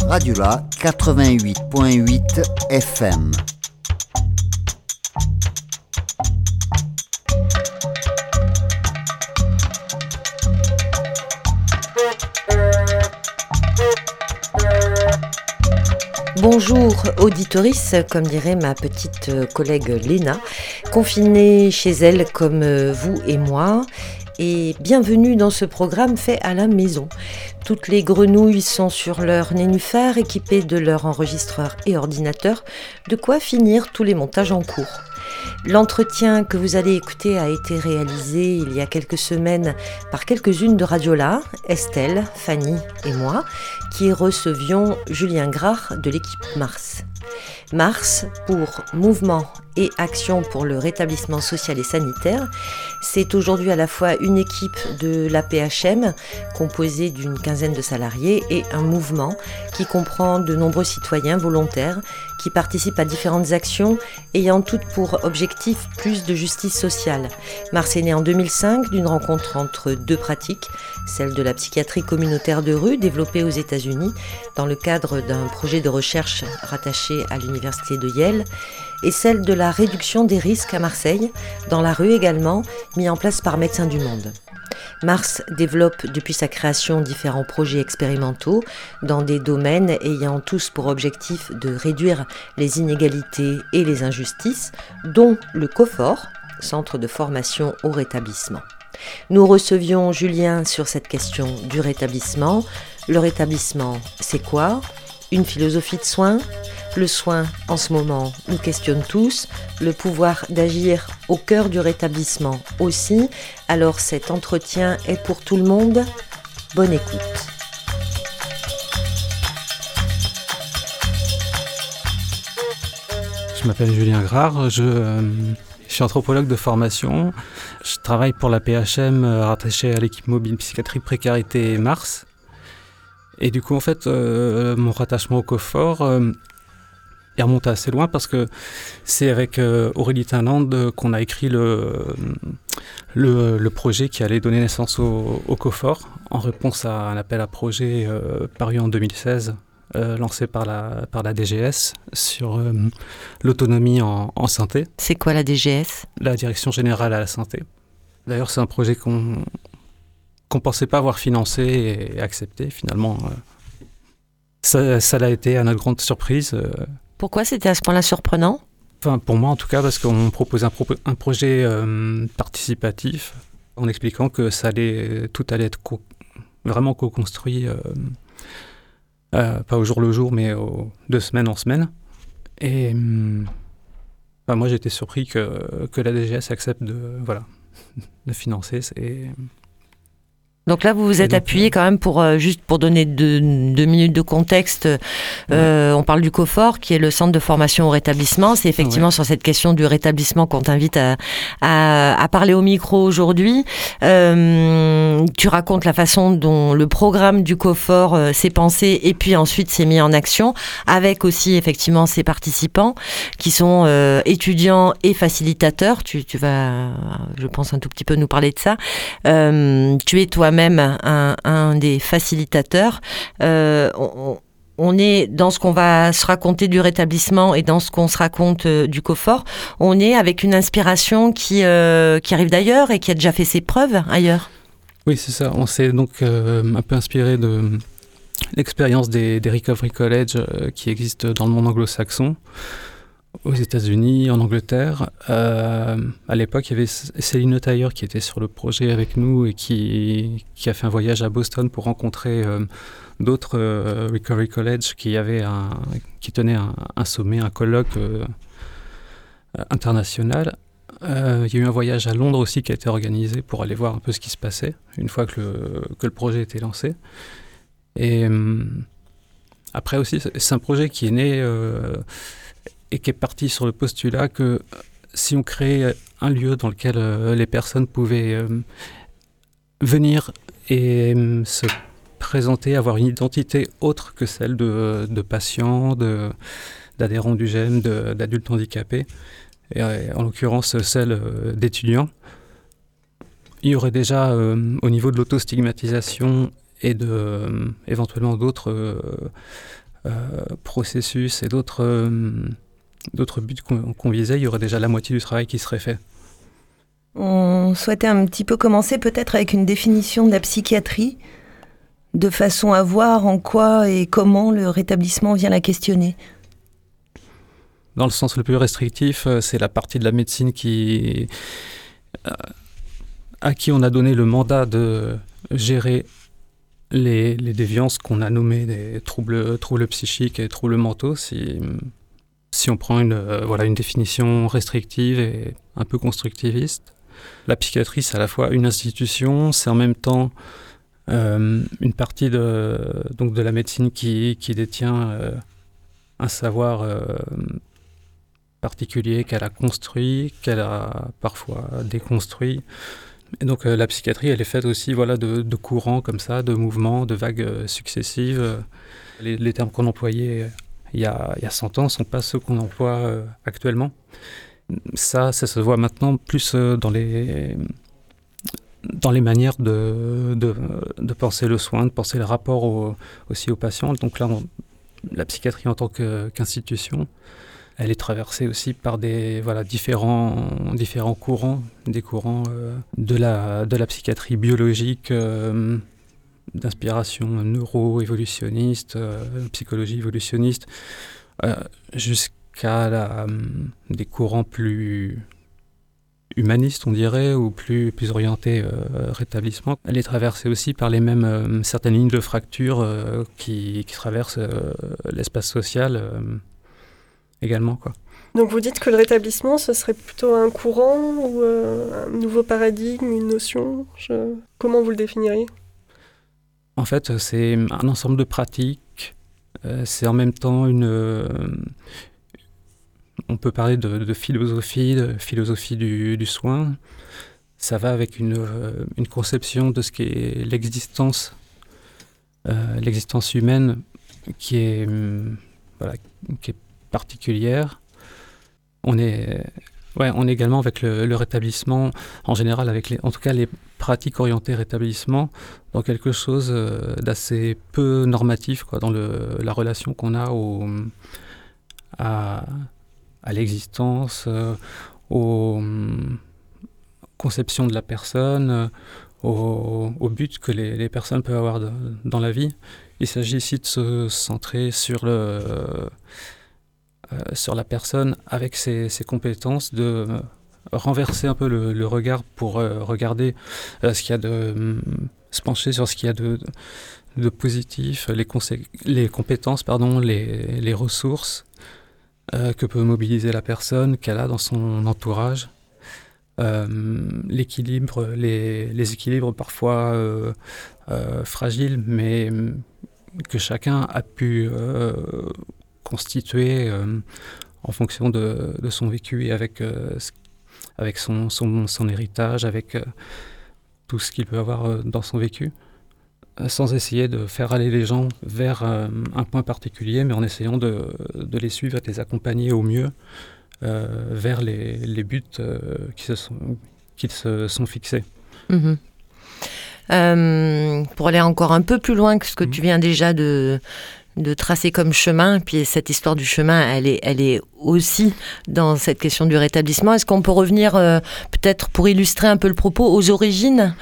Radiola 88.8 FM. Bonjour auditorice, comme dirait ma petite collègue Léna, confinée chez elle comme vous et moi, et bienvenue dans ce programme fait à la maison. Toutes les grenouilles sont sur leur nénuphar, équipées de leur enregistreur et ordinateur, de quoi finir tous les montages en cours. L'entretien que vous allez écouter a été réalisé il y a quelques semaines par quelques-unes de Radiola, Estelle, Fanny et moi, qui recevions Julien Grard de l'équipe Mars. Mars pour Mouvement et Action pour le rétablissement social et sanitaire. C'est aujourd'hui à la fois une équipe de l'APHM composée d'une quinzaine de salariés et un mouvement qui comprend de nombreux citoyens volontaires qui participent à différentes actions ayant toutes pour objectif plus de justice sociale. Mars est né en 2005 d'une rencontre entre deux pratiques, celle de la psychiatrie communautaire de rue développée aux États-Unis dans le cadre d'un projet de recherche rattaché à l'université de Yale, et celle de la réduction des risques à Marseille, dans la rue également, mis en place par Médecins du Monde. Mars développe depuis sa création différents projets expérimentaux dans des domaines ayant tous pour objectif de réduire les inégalités et les injustices, dont le COFOR, Centre de formation au rétablissement. Nous recevions Julien sur cette question du rétablissement. Le rétablissement, c'est quoi ? Une philosophie de soins ? Le soin, en ce moment, nous questionne tous. Le pouvoir d'agir au cœur du rétablissement aussi. Alors cet entretien est pour tout le monde. Bonne écoute. Je m'appelle Julien Grard, je suis anthropologue de formation. Je travaille pour la PHM rattachée à l'équipe mobile psychiatrie précarité Mars. Et du coup, en fait, mon rattachement au COFOR, il remonte assez loin parce que c'est avec Aurélie Thainlande qu'on a écrit le projet qui allait donner naissance au COFOR en réponse à un appel à projet paru en 2016, lancé par la DGS sur l'autonomie en santé. C'est quoi la DGS ? La Direction Générale à la Santé. D'ailleurs, c'est un projet qu'on pensait pas avoir financé et accepté. Finalement, ça l'a été à notre grande surprise. Pourquoi c'était à ce point-là surprenant ? Enfin, pour moi en tout cas, parce qu'on propose un projet participatif en expliquant que tout allait être vraiment co-construit, pas au jour le jour, mais de semaine en semaine. Et moi j'ai été surpris que la DGS accepte de financer. Donc là, vous vous êtes appuyé quand même juste pour donner deux minutes de contexte. On parle du COFOR, qui est le centre de formation au rétablissement. C'est effectivement sur cette question du rétablissement qu'on t'invite à parler au micro aujourd'hui. Tu racontes la façon dont le programme du COFOR s'est pensé et puis ensuite s'est mis en action, avec aussi effectivement ses participants qui sont étudiants et facilitateurs. Tu vas, je pense, un tout petit peu nous parler de ça. Tu es toi-même un des facilitateurs. On est dans ce qu'on va se raconter du rétablissement et dans ce qu'on se raconte du COFOR. On est avec une inspiration qui arrive d'ailleurs et qui a déjà fait ses preuves ailleurs. Oui, c'est ça. On s'est donc un peu inspiré de l'expérience des Recovery College qui existent dans le monde anglo-saxon, aux États-Unis, en Angleterre. À l'époque, il y avait Céline Tailleur qui était sur le projet avec nous et qui a fait un voyage à Boston pour rencontrer d'autres Recovery College qui tenaient un sommet, un colloque international. Il y a eu un voyage à Londres aussi qui a été organisé pour aller voir un peu ce qui se passait une fois que le projet était lancé. Et après aussi, c'est un projet qui est né et qui est parti sur le postulat que si on créait un lieu dans lequel les personnes pouvaient venir et se présenter, avoir une identité autre que celle de patients, d'adhérents du GEM, d'adultes handicapés, et en l'occurrence celle d'étudiants, il y aurait déjà au niveau de l'autostigmatisation et éventuellement d'autres processus et d'autres buts qu'on visait, il y aurait déjà la moitié du travail qui serait fait. On souhaitait un petit peu commencer peut-être avec une définition de la psychiatrie, de façon à voir en quoi et comment le rétablissement vient la questionner. Dans le sens le plus restrictif, c'est la partie de la médecine à qui on a donné le mandat de gérer les déviances qu'on a nommées des troubles psychiques et troubles mentaux, si on prend une définition restrictive et un peu constructiviste. La psychiatrie, c'est à la fois une institution, c'est en même temps une partie de la médecine qui détient un savoir particulier qu'elle a construit, qu'elle a parfois déconstruit. Et donc la psychiatrie, elle est faite aussi de courants comme ça, de mouvements, de vagues successives. Les termes qu'on employait il y a 100 ans ne sont pas ceux qu'on emploie actuellement. Ça se voit maintenant plus dans les manières de penser le soin, de penser le rapport aussi aux patients. Donc là, la psychiatrie en tant qu'institution, elle est traversée aussi par différents courants, des courants de la psychiatrie biologique, d'inspiration neuro-évolutionniste, psychologie évolutionniste, jusqu'à des courants plus humanistes, on dirait, ou plus orientés rétablissement. Elle est traversée aussi par les mêmes certaines lignes de fracture qui traversent l'espace social également, quoi. Donc vous dites que le rétablissement, ce serait plutôt un courant ou un nouveau paradigme, une notion Comment vous le définiriez ? En fait, c'est un ensemble de pratiques. C'est en même temps on peut parler de philosophie du soin. Ça va avec une conception de ce qu'est l'existence humaine qui est particulière. On est également avec le rétablissement, en général, en tout cas les pratiques orientées rétablissement, dans quelque chose d'assez peu normatif, quoi, dans la relation qu'on a à l'existence, aux conceptions de la personne, au but que les personnes peuvent avoir dans la vie. Il s'agit ici de se centrer sur la personne avec ses compétences, de renverser un peu le regard pour regarder ce qu'il y a se pencher sur ce qu'il y a de positif, les compétences, les ressources que peut mobiliser la personne, qu'elle a dans son entourage, l'équilibre, les équilibres parfois fragiles, mais que chacun a pu constituer en fonction de son vécu et avec son héritage, avec tout ce qu'il peut avoir dans son vécu, sans essayer de faire aller les gens vers un point particulier, mais en essayant de les suivre et de les accompagner au mieux vers les buts qu'ils se sont fixés. Mmh. Pour aller encore un peu plus loin que ce que tu viens déjà de tracer comme chemin, puis cette histoire du chemin, elle est aussi dans cette question du rétablissement. Est-ce qu'on peut revenir, peut-être pour illustrer un peu le propos, aux origines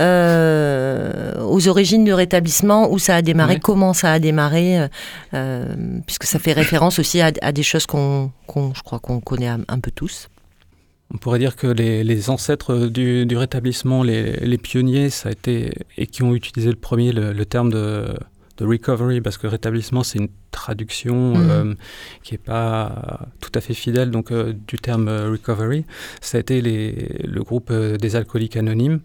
du rétablissement, où ça a démarré, oui. Comment ça a démarré, puisque ça fait référence aussi à des choses je crois qu'on connaît un peu tous. On pourrait dire que les ancêtres du rétablissement, les pionniers, ça a été, et qui ont utilisé le premier le terme de recovery, parce que rétablissement, c'est une traduction qui n'est pas tout à fait fidèle du terme recovery. Ça a été le groupe des alcooliques anonymes,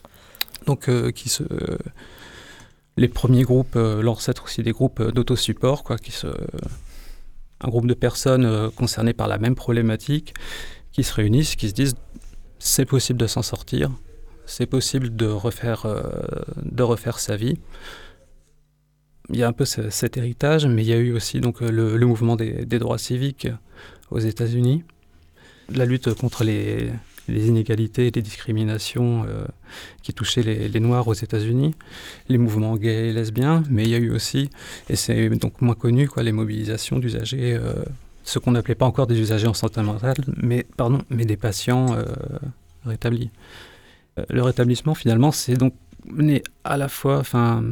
les premiers groupes, l'ancêtre aussi des groupes d'autosupport, un groupe de personnes concernées par la même problématique, qui se réunissent, qui se disent c'est possible de s'en sortir, c'est possible de refaire sa vie. Il y a un peu cet héritage, mais il y a eu aussi le mouvement des droits civiques aux États-Unis, la lutte contre les les inégalités, les discriminations qui touchaient les Noirs aux États-Unis, les mouvements gays et lesbiens, mais il y a eu aussi, et c'est donc moins connu, les mobilisations d'usagers, ce qu'on n'appelait pas encore des usagers en santé mentale, mais des patients rétablis. Le rétablissement, finalement, c'est donc mené à la fois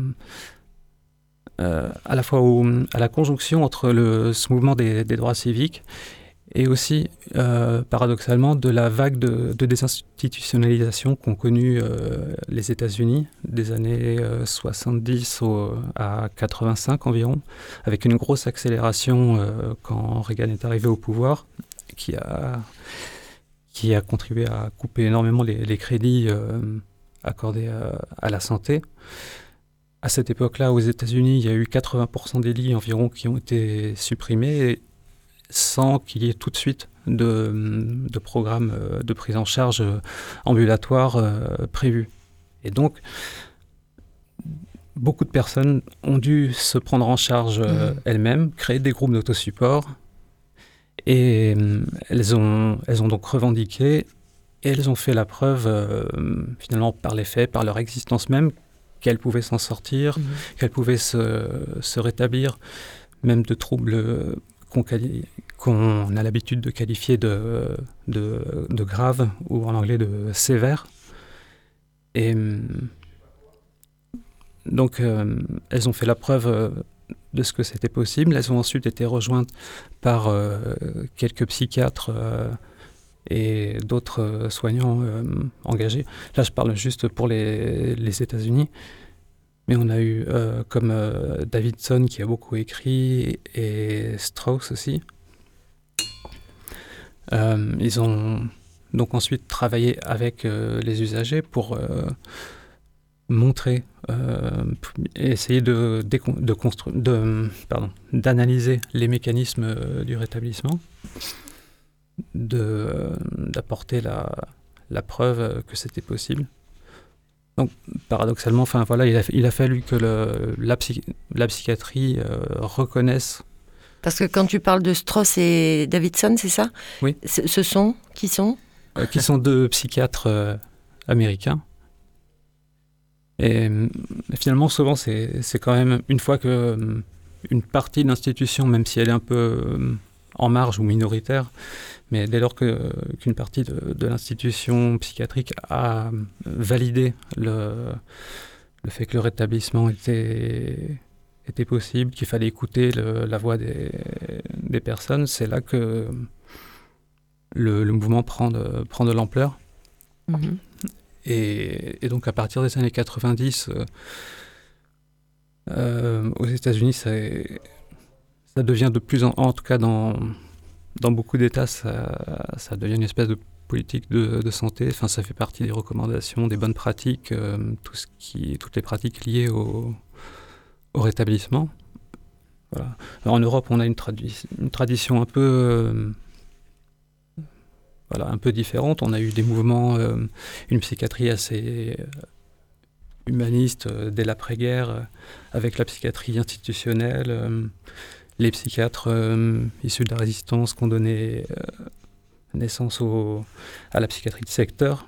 à la conjonction entre ce mouvement des droits civiques et aussi, paradoxalement, de la vague de désinstitutionnalisation qu'ont connue les États-Unis des années 70 à 85 environ, avec une grosse accélération quand Reagan est arrivé au pouvoir, qui a contribué à couper énormément les crédits accordés à la santé. À cette époque-là, aux États-Unis, il y a eu 80% des lits environ qui ont été supprimés sans qu'il y ait tout de suite de programme de prise en charge ambulatoire prévu. Et donc, beaucoup de personnes ont dû se prendre en charge elles-mêmes, créer des groupes d'autosupport, et elles ont donc revendiqué, et elles ont fait la preuve, finalement, par les faits, par leur existence même, qu'elles pouvaient s'en sortir, qu'elles pouvaient se rétablir, même de troubles qu'on a l'habitude de qualifier de graves, ou en anglais de sévères. Et donc, elles ont fait la preuve de ce que c'était possible. Elles ont ensuite été rejointes par quelques psychiatres et d'autres soignants engagés. Là, je parle juste pour les États-Unis. Mais on a eu comme Davidson qui a beaucoup écrit, et Strauss aussi. Ils ont donc ensuite travaillé avec les usagers pour montrer, essayer d'analyser les mécanismes du rétablissement, d'apporter la preuve que c'était possible. Donc, paradoxalement, il a fallu que la psychiatrie reconnaisse. Parce que quand tu parles de Strauss et Davidson, c'est ça ? Oui. Ce sont qui sont qui sont deux psychiatres américains. Et finalement, souvent, c'est quand même une fois que une partie de l'institution, même si elle est un peu en marge ou minoritaire, mais dès lors qu'une partie de l'institution psychiatrique a validé le fait que le rétablissement était possible, qu'il fallait écouter la voix des personnes, c'est là que le mouvement prend de l'ampleur. Mm-hmm. Et donc à partir des années 90, aux États-Unis, ça devient de plus en tout cas dans beaucoup d'États, ça devient une espèce de politique de santé. Enfin, ça fait partie des recommandations, des bonnes pratiques, toutes les pratiques liées au rétablissement. Voilà. Alors, en Europe, on a une tradition un peu différente. On a eu des mouvements, une psychiatrie assez humaniste dès l'après-guerre, avec la psychiatrie institutionnelle. Les psychiatres issus de la résistance qui ont donné naissance à la psychiatrie de secteur.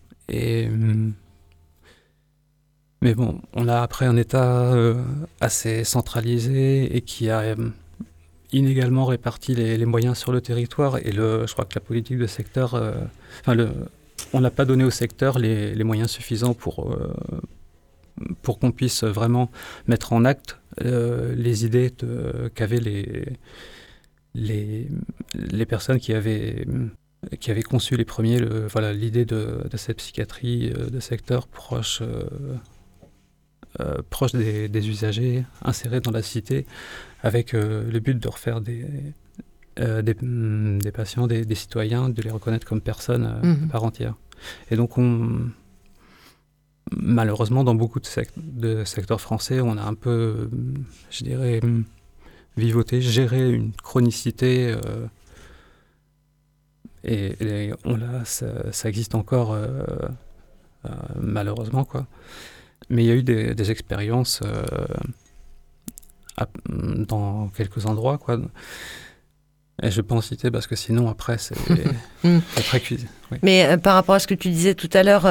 Mais bon, on a après un État assez centralisé et qui a inégalement réparti les moyens sur le territoire. Et je crois que la politique de secteur... on n'a pas donné au secteur les moyens suffisants pour qu'on puisse vraiment mettre en acte les idées qu'avaient les personnes qui avaient conçu les premiers l'idée de cette psychiatrie de secteur proche des usagers, insérés dans la cité, avec le but de refaire des patients, des citoyens, de les reconnaître comme personnes à part entière. Et donc malheureusement, dans beaucoup de secteurs français, on a un peu, je dirais, vivoté, géré une chronicité, et ça existe encore, malheureusement, quoi. Mais il y a eu des expériences dans quelques endroits, quoi. Et je peux en citer parce que sinon, après, c'est très cuisé. Oui. Mais par rapport à ce que tu disais tout à l'heure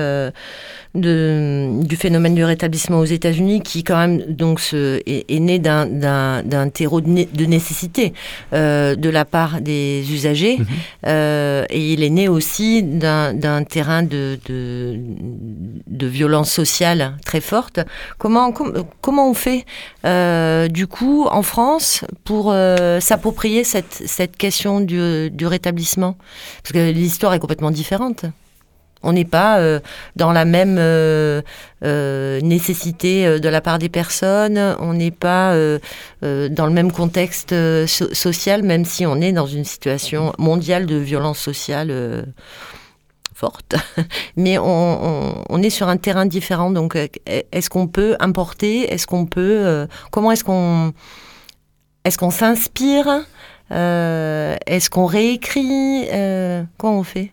du phénomène du rétablissement aux États-Unis, qui quand même donc est né d'un terreau de nécessité de la part des usagers, et il est né aussi d'un terrain de violence sociale très forte. Comment on fait du coup en France pour s'approprier cette question du rétablissement? Parce que l'histoire est complètement différente. On n'est pas dans la même nécessité de la part des personnes, on n'est pas dans le même contexte social, même si on est dans une situation mondiale de violence sociale forte. Mais on est sur un terrain différent, donc est-ce qu'on peut importer? Comment est-ce qu'on s'inspire? Est-ce qu'on réécrit? Comment on fait?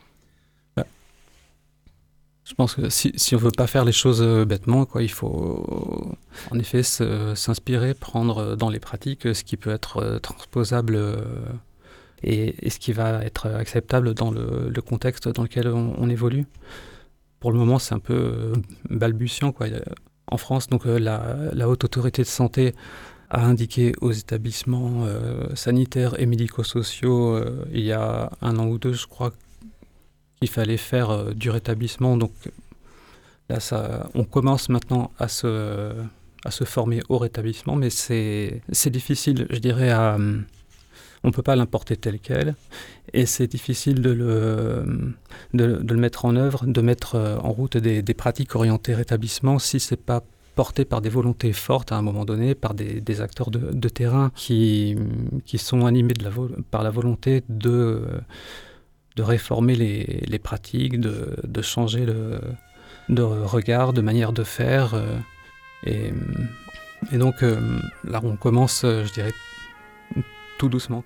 Je pense que si on veut pas faire les choses bêtement, il faut en effet s'inspirer, prendre dans les pratiques ce qui peut être transposable et ce qui va être acceptable dans le contexte dans lequel on évolue. Pour le moment, c'est un peu balbutiant, En France, donc la Haute Autorité de Santé a indiqué aux établissements sanitaires et médico-sociaux il y a 1 an ou 2, je crois, qu'il fallait faire du rétablissement. Donc là, on commence maintenant à se former au rétablissement, mais c'est difficile, je dirais, on ne peut pas l'importer tel quel, et c'est difficile de le mettre en œuvre, de mettre en route des pratiques orientées rétablissement si ce n'est pas porté par des volontés fortes à un moment donné, par des acteurs de terrain qui sont animés par la volonté de réformer les pratiques, de changer de regard, de manière de faire. Et donc là, on commence, je dirais, tout doucement.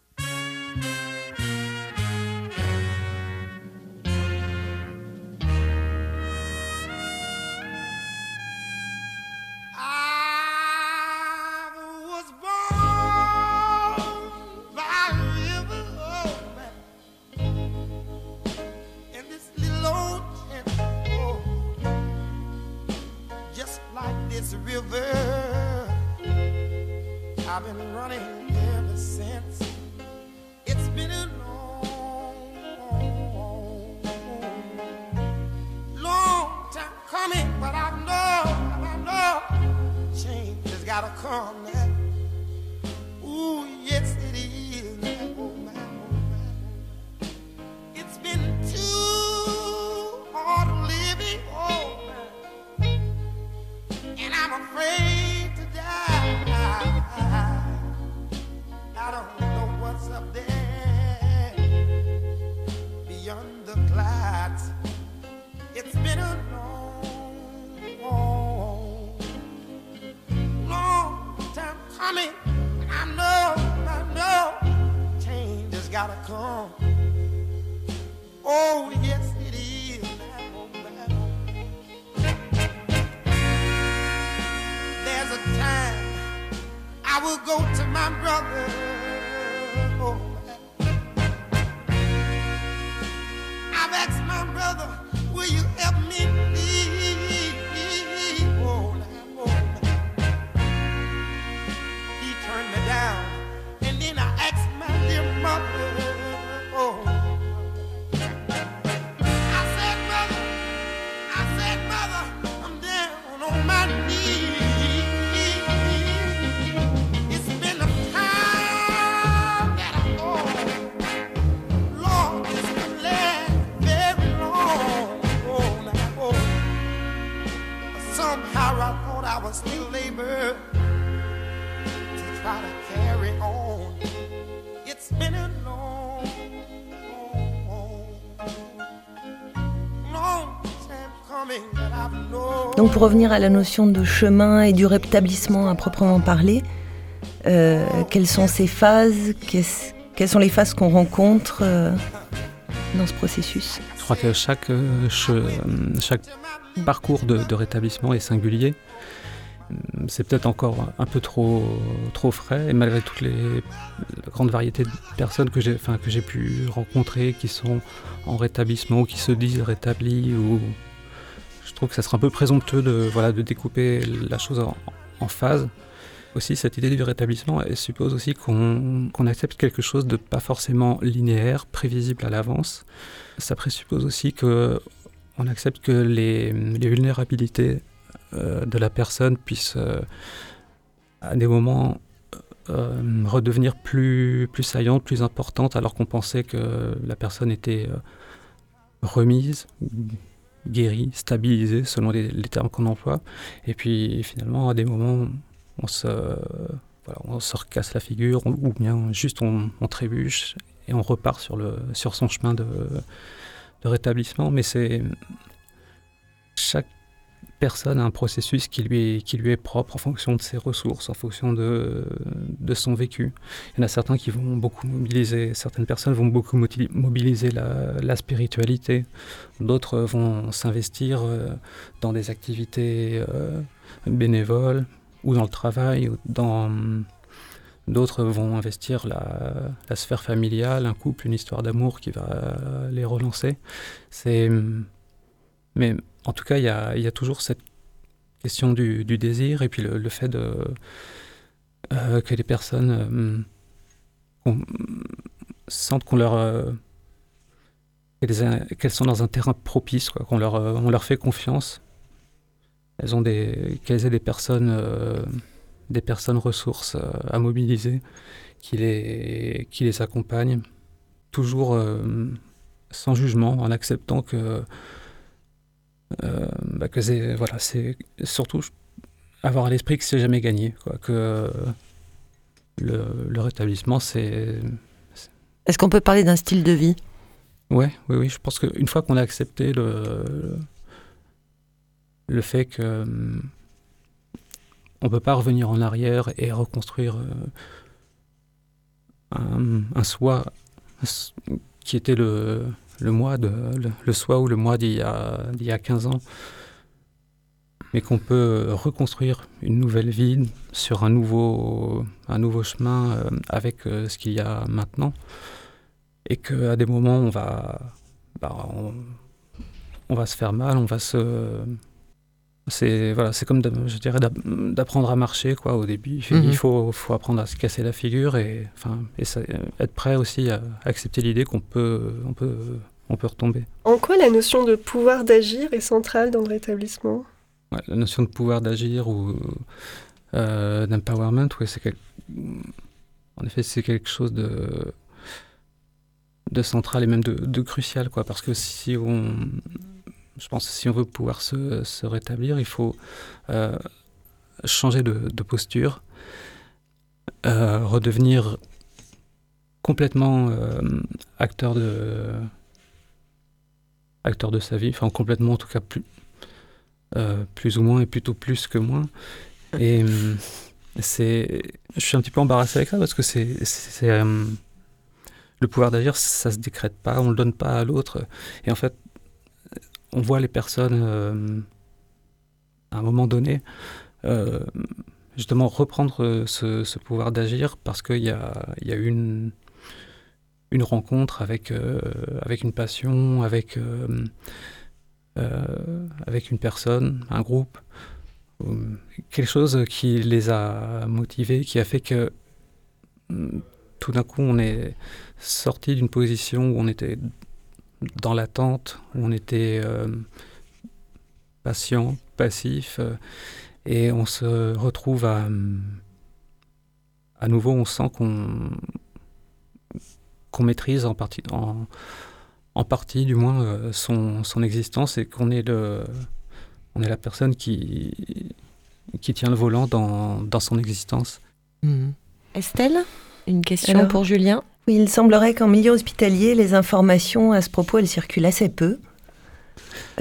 I've been running ever since. It's been a long time coming, but I know change has gotta come now. Ooh, yes it is. Oh man. It's been too hard living, oh man, and I'm afraid to die. I don't know what's up there beyond the clouds. It's been a long time coming. I know, change has gotta come. Oh yes it is. There's a time I will go to my brother. Oh, I've asked my brother, will you help me please? Oh, he turned me down, and then I asked my dear mother. Oh, I said, mother, I'm down on my knees. I was still able to try to carry on. It's been a long time coming that I've known. Donc pour revenir à la notion de chemin et du rétablissement à proprement parler, quelles sont ces phases, quelles sont les phases qu'on rencontre dans ce processus? Je crois que chaque parcours de rétablissement est singulier. c'est peut-être encore un peu trop frais, et malgré la grande variété de personnes que j'ai pu rencontrer qui sont en rétablissement ou qui se disent rétablis, ou je trouve que ça serait un peu présomptueux de découper la chose en phases. Aussi, cette idée du rétablissement, elle suppose aussi qu'on accepte quelque chose de pas forcément linéaire, prévisible à l'avance. Ça présuppose aussi qu'on accepte que les vulnérabilités de la personne puissent à des moments redevenir plus saillantes, plus importantes, alors qu'on pensait que la personne était remise, guérie, stabilisée, selon les termes qu'on emploie. Et puis finalement, à des moments, on se recasse la figure, ou bien juste on trébuche et on repart sur son chemin de rétablissement. Mais chaque personne a un processus qui lui est propre en fonction de ses ressources, en fonction de son vécu. Il y en a certains qui vont beaucoup mobiliser, certaines personnes vont beaucoup mobiliser la spiritualité, d'autres vont s'investir dans des activités bénévoles, ou dans le travail, d'autres vont investir la sphère familiale, un couple, une histoire d'amour qui va les relancer. Mais en tout cas, il y a toujours cette question du désir, et puis le fait que les personnes sentent qu'elles sont dans un terrain propice, quoi, on leur fait confiance. Qu'elles aient des personnes ressources à mobiliser, qui les accompagnent, toujours sans jugement, en acceptant que c'est surtout avoir à l'esprit que c'est jamais gagné, quoi, que le rétablissement, c'est... Est-ce qu'on peut parler d'un style de vie ? Oui, je pense qu'une fois qu'on a accepté le fait que on peut pas revenir en arrière et reconstruire un soi qui était le soi ou le moi d'il y a 15 ans, mais qu'on peut reconstruire une nouvelle vie sur un nouveau chemin avec ce qu'il y a maintenant, et qu'à des moments on va se faire mal, c'est comme je dirais d'apprendre à marcher, quoi. Au début, il faut apprendre à se casser la figure, et être prêt aussi à accepter l'idée qu'on peut retomber. En quoi la notion de pouvoir d'agir est centrale dans le rétablissement ? Ouais, la notion de pouvoir d'agir ou d'empowerment, en effet, c'est quelque chose de central et même de crucial, quoi, parce que je pense que si on veut pouvoir se rétablir, il faut changer de posture, redevenir complètement acteur de sa vie, enfin complètement en tout cas plus ou moins, et plutôt plus que moins. Et je suis un petit peu embarrassé avec ça, parce que le pouvoir d'agir, ça se décrète pas, on le donne pas à l'autre, et en fait on voit les personnes à un moment donné justement reprendre ce pouvoir d'agir, parce qu'il y a eu une rencontre avec une passion, avec une personne, un groupe, quelque chose qui les a motivés, qui a fait que tout d'un coup on est sorti d'une position où on était dans l'attente, où on était patient, passif, et on se retrouve à nouveau, on sent qu'on maîtrise en partie du moins son existence, et qu'on est on est la personne qui tient le volant dans son existence. Estelle, une question pour Julien ? Oui, il semblerait qu'en milieu hospitalier, les informations à ce propos, elles circulent assez peu. Pourquoi ?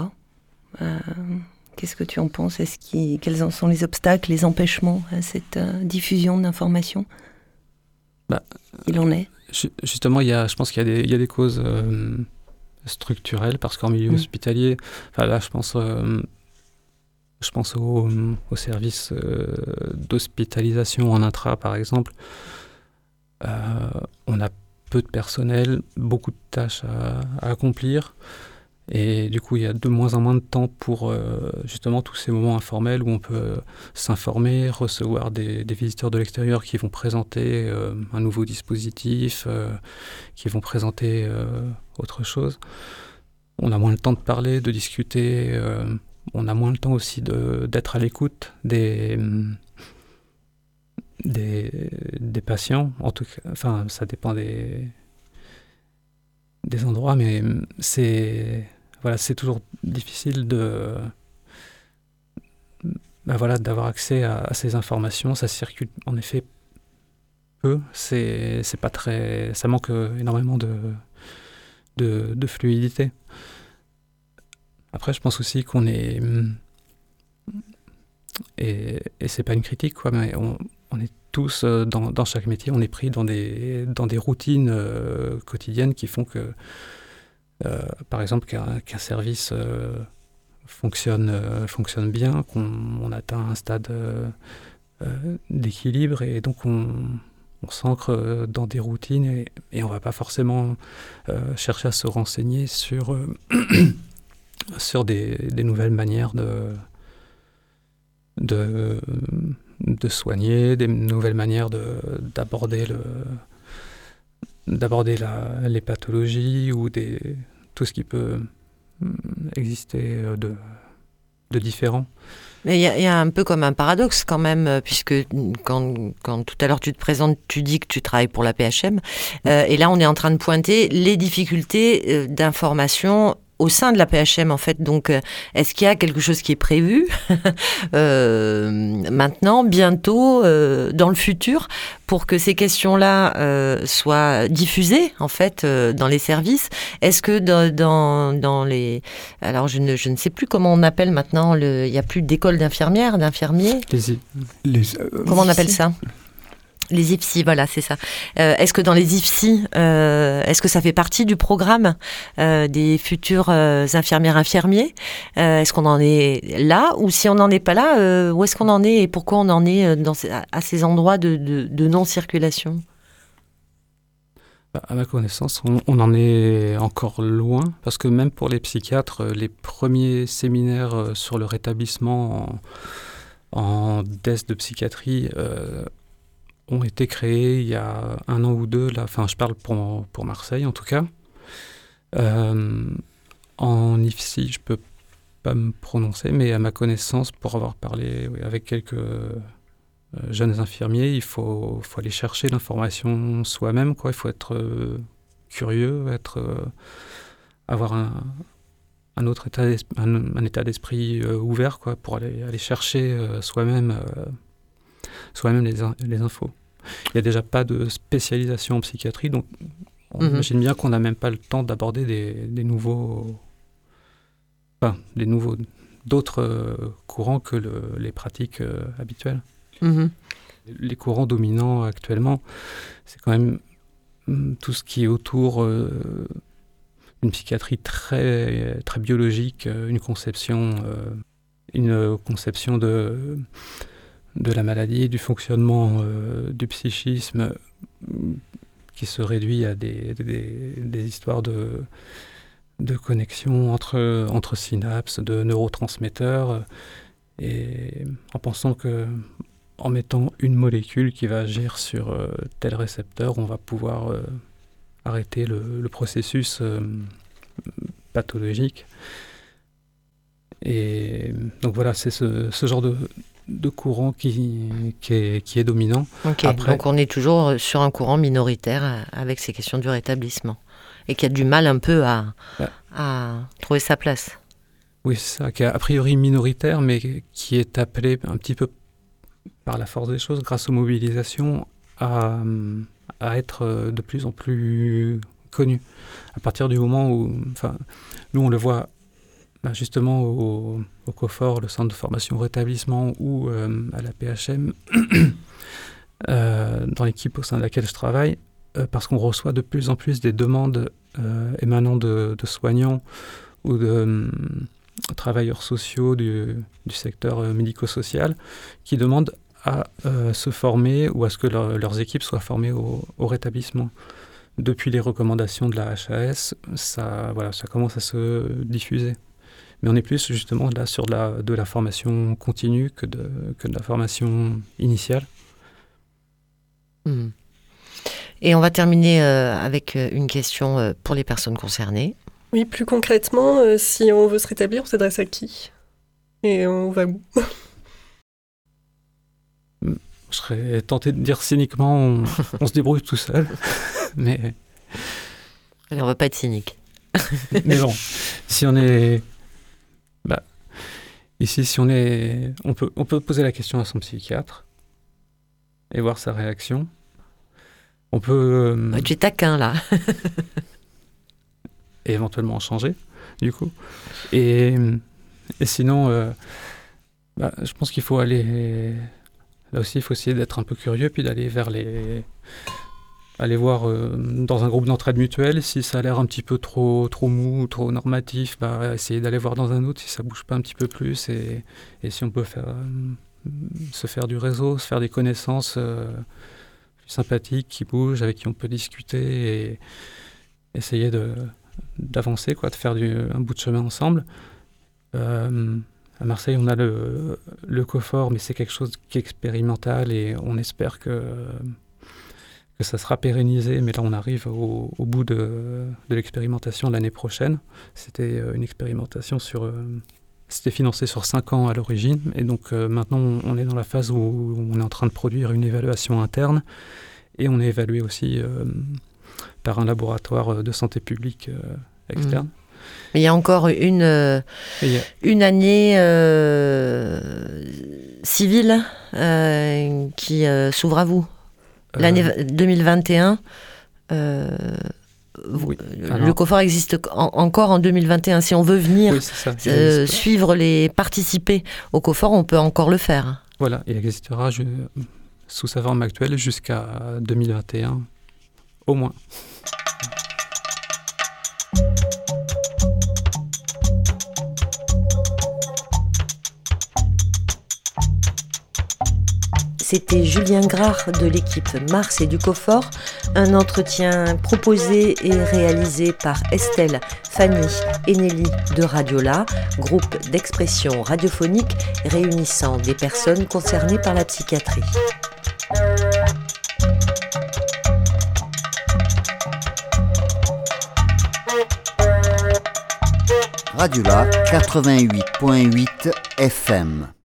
Qu'est-ce que tu en penses ? Quels en sont les obstacles, les empêchements à cette diffusion d'informations ? Il en est ? Justement, je pense qu'il y a des causes structurelles, parce qu'en milieu hospitalier, là je pense Je pense au service d'hospitalisation en intra, par exemple. On a peu de personnel, beaucoup de tâches à accomplir. Et du coup, il y a de moins en moins de temps pour justement tous ces moments informels où on peut s'informer, recevoir des visiteurs de l'extérieur qui vont présenter un nouveau dispositif, qui vont présenter autre chose. On a moins le temps de parler, de discuter. On a moins le temps aussi d'être à l'écoute des patients. En tout cas, enfin, ça dépend des endroits, mais c'est toujours difficile d'avoir accès à ces informations. Ça circule en effet peu. C'est pas très, ça manque énormément de fluidité. Après, je pense aussi qu'on est, et c'est pas une critique, quoi, mais on est tous dans chaque métier, on est pris dans des routines quotidiennes qui font que, par exemple, qu'un service fonctionne bien, qu'on atteint un stade d'équilibre, et donc on s'ancre dans des routines et on va pas forcément chercher à se renseigner sur sur des nouvelles manières de soigner, des nouvelles manières d'aborder les pathologies ou tout ce qui peut exister de différent. Mais il y a un peu comme un paradoxe quand même, puisque quand tout à l'heure tu te présentes, tu dis que tu travailles pour la PHM, et là on est en train de pointer les difficultés d'information au sein de la PHM, en fait. Donc, est-ce qu'il y a quelque chose qui est prévu maintenant, bientôt, dans le futur, pour que ces questions-là soient diffusées, en fait, dans les services? Est-ce que dans les... Alors, je ne sais plus comment on appelle maintenant, il n'y a plus d'école d'infirmières, d'infirmiers. Comment on appelle ça ? Les IFSI, voilà, c'est ça. Est-ce que dans les IFSI, est-ce que ça fait partie du programme des futurs infirmières-infirmiers ? Est-ce qu'on en est là ? Ou si on n'en est pas là, où est-ce qu'on en est et pourquoi on en est à ces endroits de non-circulation ? À ma connaissance, on en est encore loin, parce que même pour les psychiatres, les premiers séminaires sur le rétablissement en DES de psychiatrie ont été créés il y a 1 an ou 2, là. Enfin, je parle pour Marseille en tout cas. En IFSI, je peux pas me prononcer, mais à ma connaissance, pour avoir parlé avec quelques jeunes infirmiers, il faut aller chercher l'information soi-même, quoi. Il faut être curieux, avoir un autre un état d'esprit ouvert, quoi, pour aller chercher soi-même les infos. Il n'y a déjà pas de spécialisation en psychiatrie, donc on imagine bien qu'on n'a même pas le temps d'aborder d'autres courants que les pratiques habituelles. Les courants dominants actuellement, c'est quand même tout ce qui est autour d'une psychiatrie très, très biologique, une conception de la maladie, du fonctionnement du psychisme qui se réduit à des histoires de connexion entre synapses, de neurotransmetteurs, et en pensant que en mettant une molécule qui va agir sur tel récepteur, on va pouvoir arrêter le processus pathologique. Et donc voilà, c'est ce genre de courant qui est dominant. Okay, après, donc on est toujours sur un courant minoritaire avec ces questions du rétablissement et qui a du mal un peu à trouver sa place. Oui, c'est ça, qui est a priori minoritaire, mais qui est appelé un petit peu par la force des choses, grâce aux mobilisations, à être de plus en plus connu. À partir du moment où, nous on le voit justement au COFOR, le centre de formation rétablissement, ou à la PHM, dans l'équipe au sein de laquelle je travaille, parce qu'on reçoit de plus en plus des demandes émanant de soignants ou travailleurs sociaux du secteur médico-social qui demandent à se former ou à ce que leurs équipes soient formées au rétablissement. Depuis les recommandations de la HAS, ça commence à se diffuser. Mais on est plus justement là sur de la formation continue que de la formation initiale. Et on va terminer avec une question pour les personnes concernées. Oui, plus concrètement, si on veut se rétablir, on s'adresse à qui ? Et on va où ? Je serais tenté de dire cyniquement, on se débrouille tout seul. Mais allez, on va pas être cynique. Mais bon, si on est... ici, si on est... On peut poser la question à son psychiatre et voir sa réaction. On peut... Tu es taquin, là. Et éventuellement en changer, du coup. Et sinon, je pense qu'il faut aller... Là aussi, il faut essayer d'être un peu curieux, puis d'aller vers aller voir dans un groupe d'entraide mutuelle. Si ça a l'air un petit peu trop mou, trop normatif, essayer d'aller voir dans un autre si ça bouge pas un petit peu plus. Et si on peut se faire du réseau, se faire des connaissances plus sympathiques qui bougent, avec qui on peut discuter et essayer d'avancer, de faire un bout de chemin ensemble. À Marseille, on a le COFOR, mais c'est quelque chose qui est expérimental et on espère que ça sera pérennisé. Mais là, on arrive au bout de l'expérimentation l'année prochaine. C'était une expérimentation c'était financé sur 5 ans à l'origine. Et donc maintenant, on est dans la phase où on est en train de produire une évaluation interne. Et on est évalué aussi par un laboratoire de santé publique externe. Mais il y a encore une année civile qui s'ouvre à vous. L'année 2021, oui. Le COFOR existe encore en 2021. Si on veut venir participer au COFOR, on peut encore le faire. Voilà, il existera sous sa forme actuelle jusqu'à 2021, au moins. C'était Julien Grard de l'équipe Mars et du COFOR, un entretien proposé et réalisé par Estelle, Fanny et Nelly de Radiola, groupe d'expression radiophonique réunissant des personnes concernées par la psychiatrie. Radiola 88.8 FM.